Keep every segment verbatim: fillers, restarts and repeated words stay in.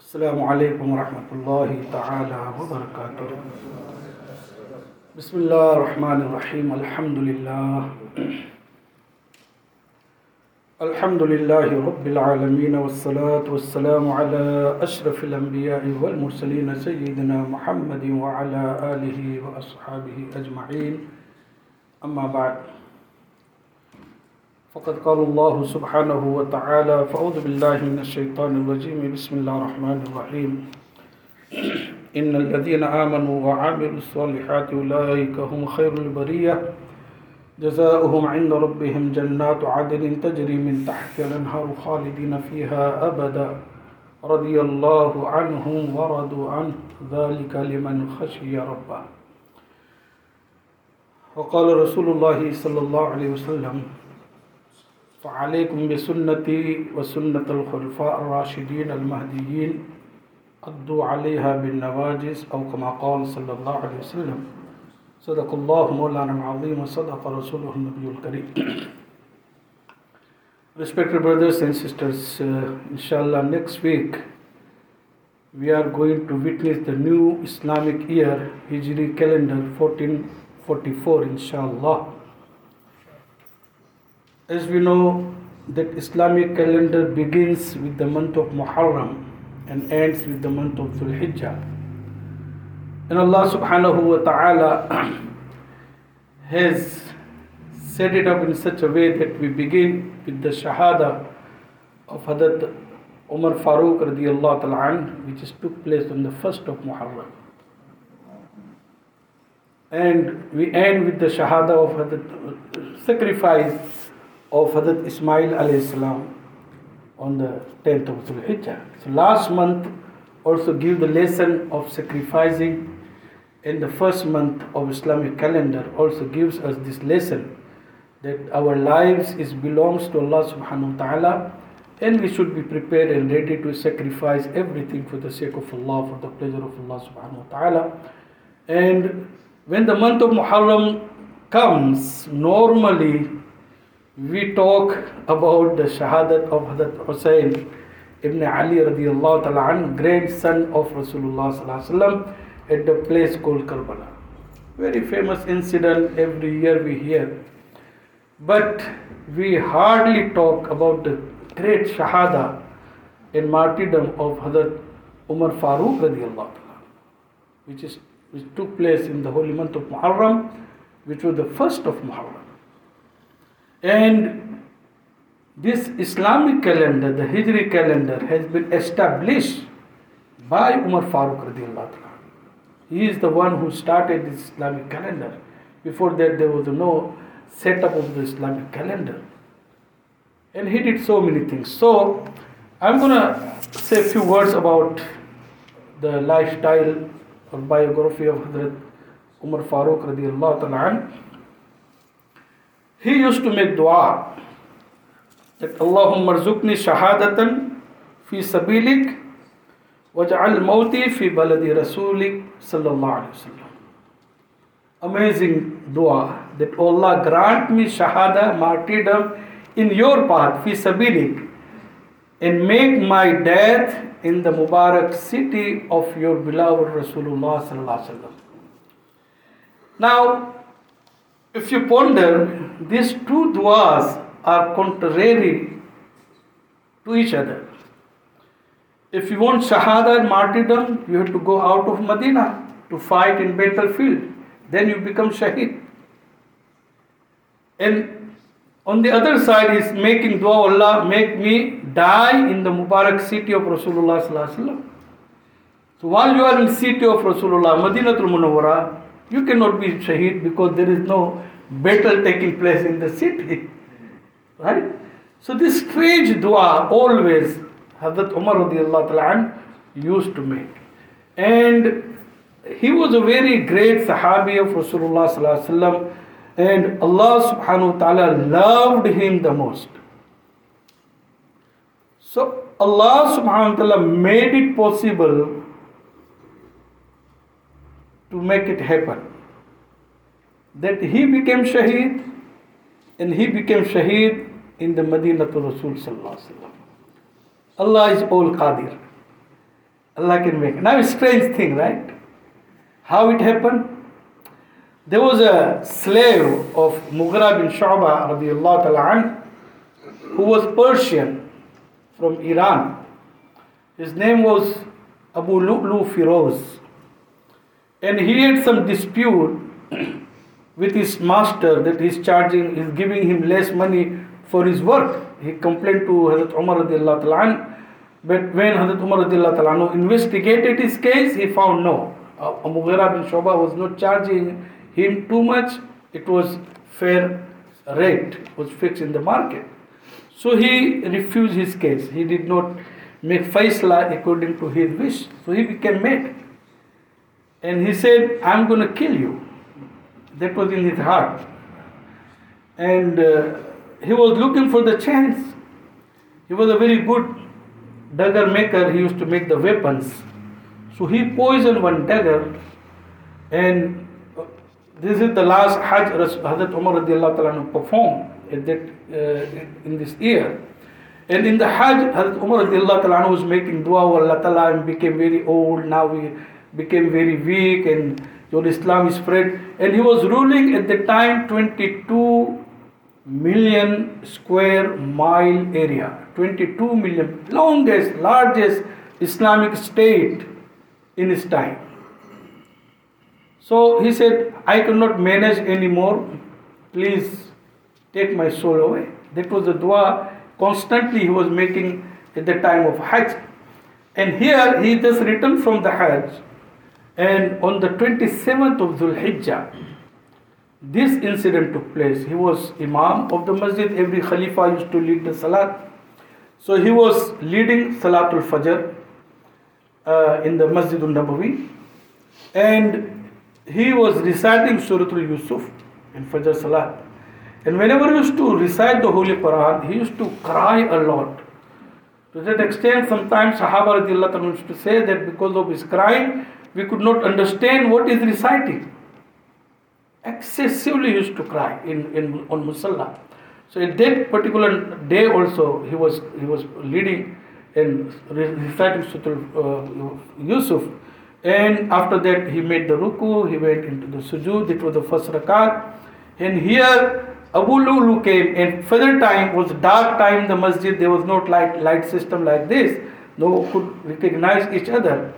السلام عليكم ورحمة الله تعالى وبركاته. بسم الله الرحمن الرحيم. الحمد لله الحمد لله رب العالمين، والصلاة والسلام على أشرف الأنبياء والمرسلين سيدنا محمد وعلى آله وأصحابه أجمعين. أما بعد، فقد قال الله سبحانه وتعالى: فأعوذ بالله من الشيطان الرجيم، بسم الله الرحمن الرحيم. إن الذين آمنوا وعملوا الصالحات أولئك هم خير البرية، جزاؤهم عند ربهم جنات عدن تجري من تحتها الأنهار خالدين فيها أبدا، رضي الله عنهم ورضوا عنه، ذلك لمن خشي ربه. وقال رسول الله صلى الله عليه وسلم: فعليكم بسنتي وسنة الخلفاء الراشدين المهديين، عضوا عليها بالنواجذ، أو كما قال صلى الله عليه وسلم. صدق الله مولانا العظيم وصدق رسوله النبي الكريم. Respected brothers and sisters, uh, inshallah next week we are going to witness the new Islamic year, Hijri calendar fourteen forty-four, inshallah. As we know that Islamic calendar begins with the month of Muharram and ends with the month of Dhul Hijjah. And Allah subhanahu wa ta'ala has set it up in such a way that we begin with the Shahada of Hazrat Umar Farooq radiyallahu ta'ala anh, which is took place on the first of Muharram. And we end with the Shahada of Hazrat sacrifice of Hazrat Ismail alayhi salam on the tenth of Dhul Hijjah. So last month also give the lesson of sacrificing, and the first month of Islamic calendar also gives us this lesson that our lives is belongs to Allah subhanahu wa ta'ala, and we should be prepared and ready to sacrifice everything for the sake of Allah, for the pleasure of Allah subhanahu wa ta'ala. And when the month of Muharram comes, normally we talk about the shahadat of Hazrat Hussain ibn Ali radiyallahu ta'ala anh, grandson of Rasulullah sallallahu alaihi wasallam, at the place called Karbala. Very famous incident, every year we hear. But we hardly talk about the great shahada and martyrdom of Hazrat Umar Farooq radiyallahu ta'ala, which is which took place in the holy month of Muharram, which was the first of Muharram. And this Islamic calendar, the Hijri calendar, has been established by Umar Farooq radiyallahu ta'ala. He is the one who started this Islamic calendar. Before that, there was no setup of the Islamic calendar. And he did so many things. So, I'm going to say a few words about the lifestyle or biography of Hazrat Umar Farooq radiyallahu ta'ala. He used to make dua that Allahumma rzuqni shahadatan fi sabilik waj'al mawti fi baladi rasulik sallallahu alaihi wasallam. Amazing dua that Allah grant me shahada, martyrdom in your path, fi sabilik, and make my death in the Mubarak city of your beloved Rasulullah sallallahu alaihi wasallam. Now, if you ponder, these two duas are contrary to each other. If you want shahada and martyrdom, you have to go out of Medina to fight in battlefield. Then you become shaheed. And on the other side is making dua, Allah make me die in the Mubarak city of Rasulullah sallallahu alaihi wasallam. So while you are in the city of Rasulullah, Madinatul Munawwara, you cannot be shaheed because there is no battle taking place in the city. Right? So this strange dua always Hazrat Umar radiyallahu ta'ala used to make. And he was a very great sahabi of Rasulullah sallallahu alaihi wasallam, and Allah subhanahu wa ta'ala loved him the most. So Allah subhanahu wa ta'ala made it possible to make it happen, that he became shaheed, and he became shaheed in the Madinatul Rasul sallallahu alaihi wasallam. Allah is all Qadir. Allah can make. Now, a strange thing, right? How it happened? There was a slave of Mughira bin Shu'bah radiallahu ta'ala anh, who was Persian from Iran. His name was Abu Lu'lu Firoz. And he had some dispute with his master that he's charging, he's giving him less money for his work. He complained to Hazrat Umar radiallahu ta'ala anh, but when Hazrat Umar radiallahu ta'ala anh investigated his case, he found no. Uh, Mughira bin Shu'bah was not charging him too much. It was fair rate, was fixed in the market. So he refused his case. He did not make faisla according to his wish. So he became mad. And he said, I'm going to kill you. That was in his heart. And uh, he was looking for the chance. He was a very good dagger maker. He used to make the weapons. So he poisoned one dagger. And this is the last Hajj Hazrat Umar radiallahu ta'ala performed at that, uh, in this year. And in the Hajj, Hazrat Umar radiallahu ta'ala was making dua, Allah ta'ala, and became very old. Now we became very weak, and your Islam is spread. And he was ruling at the time twenty-two million square mile area. twenty-two million, longest, largest Islamic state in his time. So he said, I cannot manage anymore. Please take my soul away. That was the dua constantly he was making at the time of Hajj. And here he just returned from the Hajj. And on the twenty-seventh of Dhul Hijjah, this incident took place. He was Imam of the masjid. Every Khalifa used to lead the Salat. So he was leading Salatul Fajr uh, in the Masjid al-Nabawi. And he was reciting Suratul Yusuf in Fajr Salat. And whenever he used to recite the Holy Quran, he used to cry a lot. To that extent, sometimes Sahaba radiallahu anhu used to say that because of his crying, we could not understand what is reciting. Excessively used to cry in, in on Musalla. So at that particular day also, he was he was leading and reciting Suratul uh, Yusuf. And after that, he made the ruku, he went into the sujood. It was the first rakat. And here, Abu Lu'lu came, and further time was dark time in the masjid. There was no light light system like this. No one could recognize each other.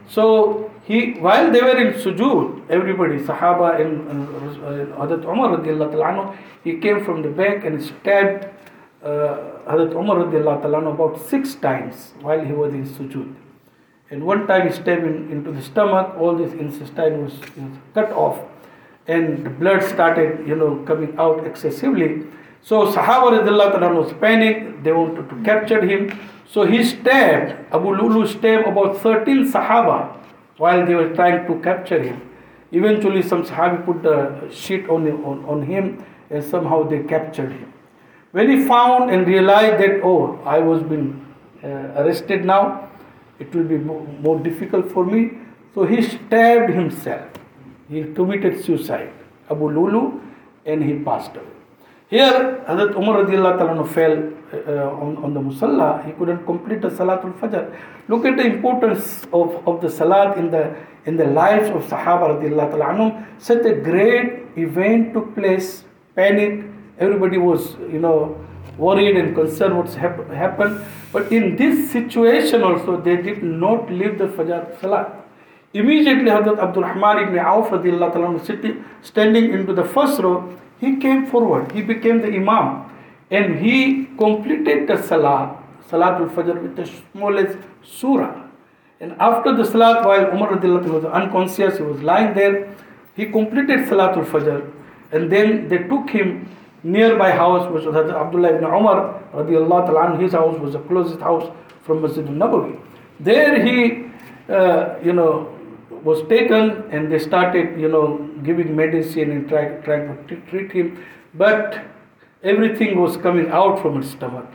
So he, while they were in sujood, everybody, Sahaba and uh, Hazrat Umar radiallahu ta'ala anhu, he came from the back and stabbed uh, Hazrat Umar radiallahu ta'ala anhu about six times while he was in sujood. And one time he stabbed in, into the stomach. All this intestine was, was cut off. And the blood started, you know, coming out excessively. So Sahaba radiallahu ta'ala was panicked. They wanted to capture him. So he stabbed, Abu Lu'lu stabbed about thirteen Sahaba while they were trying to capture him. Eventually some Sahabi put the sheet on, on, on him, and somehow they captured him. When he found and realized that, oh, I was being uh, arrested now, it will be more, more difficult for me. So he stabbed himself. He committed suicide, Abu Lu'lu, and he passed away. Here, Hazrat Umar radiallahu ta'ala fell uh, on, on the Musalla. He couldn't complete the Salatul Fajr. Look at the importance of, of the Salat in the in the lives of Sahaba radiallahu ta'ala anhum. Such a great event took place, panic. Everybody was, you know, worried and concerned what's hap- happened. But in this situation also, they did not leave the Fajr Salat. Immediately, Hazrat Abdul Rahman ibn Auf radiallahu ta'ala sitting, standing into the first row, he came forward. He became the Imam. And he completed the Salah, Salatul Fajr, with the smallest surah. And after the Salat, while Umar radiallahu ta'ala was unconscious, he was lying there, he completed Salatul Fajr. And then they took him nearby house, which was Hazrat Abdullah ibn Umar radiallahu ta'ala. His house was the closest house from Masjid al-Nabawi. There he, uh, you know, was taken, and they started, you know, giving medicine and trying trying to treat him. But everything was coming out from his stomach.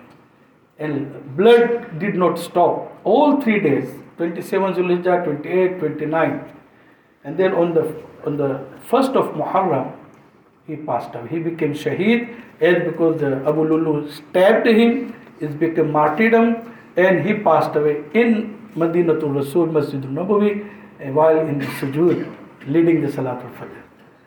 And blood did not stop. All three days, twenty-seventh Zulhijjah, twenty-eighth, twenty-ninth. And then on the on the first of Muharram, he passed away. He became Shaheed, as because the Abu Lu'lu stabbed him, it became martyrdom, and he passed away in Madinatul Rasul Masjid Nabawi while in the sujood, leading the Salatul Fajr.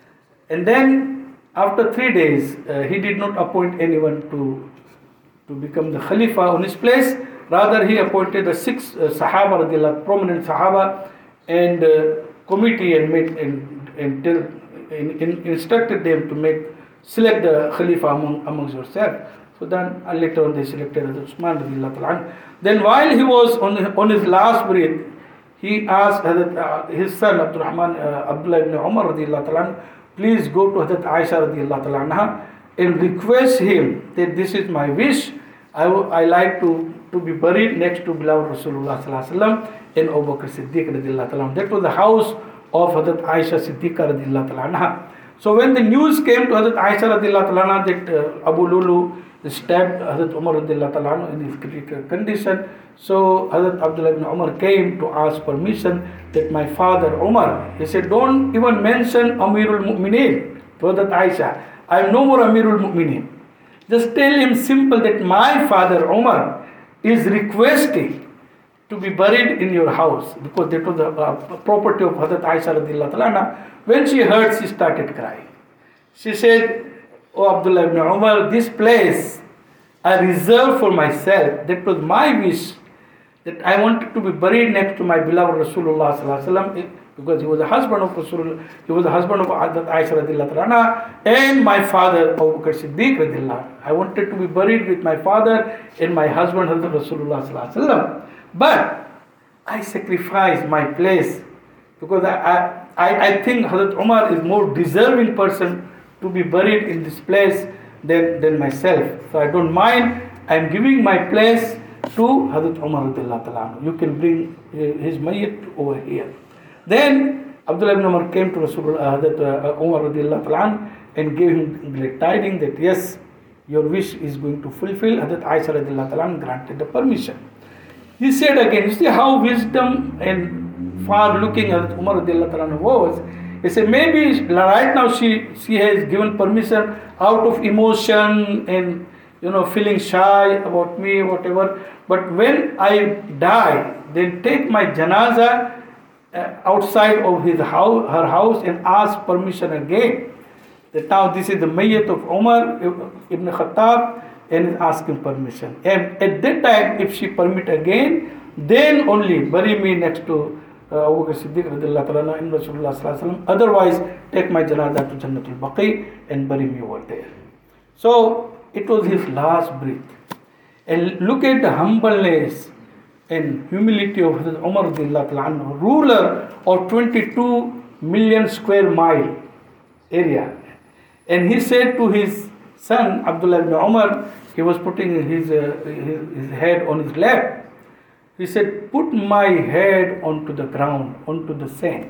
And then after three days, uh, he did not appoint anyone to, to become the Khalifa on his place. Rather, he appointed the six uh, Sahaba, the prominent Sahaba, and uh, committee and made and, and tell, in, in, instructed them to make select the Khalifa among amongst yourself. So then uh, later on they selected Uthman radiallahu ta'ala. Then while he was on on his last breath, he asked Hazrat, uh, his son Abdurrahman uh, Abdullah ibn Umar radiallahu ta'ala, please go to Hazrat Aisha radiallahu ta'ala and request him that this is my wish. I, w- I like to, to be buried next to beloved Rasulullah sallallahu alaihi wasallam in Abu Bakr Siddiq radiallahu ta'ala. That was the house of Hazrat Aisha Siddiqa radiallahu ta'ala. So when the news came to Hazrat Aisha radiallahu ta'ala that uh, Abu Lulu stabbed Hazrat Umar radiallahu ta'ala in his critical condition, so Hazrat Abdullah ibn Umar came to ask permission that my father Umar, he said, don't even mention Amirul Mu'mineen to Hazrat Aisha. I am no more Amirul Mu'mineen. Just tell him simple that my father Umar is requesting to be buried in your house, because that was the uh, property of Hazrat Aisha radiallahu ta'ala. When she heard, she started crying. She said, oh Abdullah ibn Umar, this place I reserved for myself. That was my wish, that I wanted to be buried next to my beloved Rasulullah sallallahu alaihi wasallam, because he was the husband of Rasulullah, he was the husband of Hazrat Aisha radiallahu ta'ala, and my father Abu Bakr Siddiq radiallahu. I wanted to be buried with my father and my husband Hazrat Rasulullah sallallahu alaihi wasallam. But I sacrificed my place because I, I, I think Hazrat Umar is more deserving person to be buried in this place than, than myself. So I don't mind. I am giving my place to Hazrat Umar radiallahu ta'ala. You can bring his mayyit over here. Then Abdullah ibn Umar came to Rasulullah, Hazrat uh, Umar radiallahu ta'ala and gave him great tidings that yes, your wish is going to fulfill. Hazrat Aisha radiallahu ta'ala granted the permission. He said again, you see how wisdom and far looking Hazrat Umar radiallahu ta'ala was. He said maybe right now she, she has given permission out of emotion and you know feeling shy about me, whatever. But when I die, then take my janaza uh, outside of his house, her house, and ask permission again. That now this is the mayyat of Umar ibn Khattab, and is asking permission. And at that time, if she permit again, then only bury me next to uh, Abu Bakr Siddiq radiallahu ta'ala and Rasulullah sallallahu alaihi wasallam. Otherwise, take my janazah to Jannatul Baqi and bury me over there. So it was his last breath. And look at the humbleness and humility of Hazrat Umar radiallahu ta'ala, ruler of twenty-two million square mile area. And he said to his son Abdullah ibn Umar, he was putting his, uh, his, his head on his lap. He said, put my head onto the ground, onto the sand.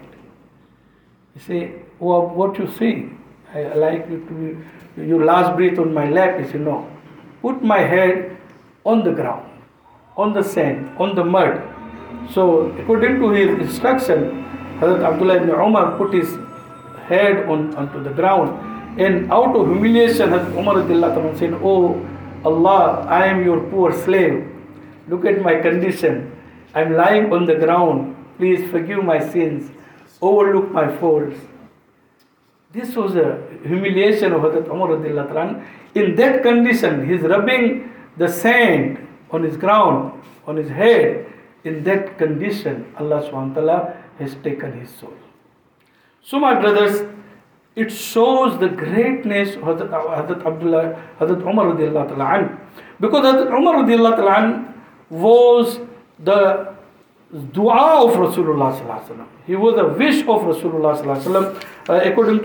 He said, oh, what you say? I like you to be, your last breath on my lap. He said, no. Put my head on the ground, on the sand, on the mud. So according to his instruction, Hazrat Abdullah ibn Umar put his head on onto the ground. And out of humiliation, Hazrat Umar radiallahu ta'ala said, oh Allah, I am your poor slave. Look at my condition. I am lying on the ground. Please forgive my sins. Overlook my faults. This was a humiliation of Hazrat Umar radiallahu ta'ala. In that condition, he is rubbing the sand on his ground, on his head. In that condition, Allah subhanahu wa ta'ala has taken his soul. So my brothers, it shows the greatness of Hazrat, Hazrat Abdullah, Hazrat Umar radiallahu ta'ala. Because Hazrat Umar radiallahu ta'ala was the dua of Rasulullah sallallahu alaihi wasallam. He was the wish of Rasulullah sallallahu alaihi wasallam. Uh, according to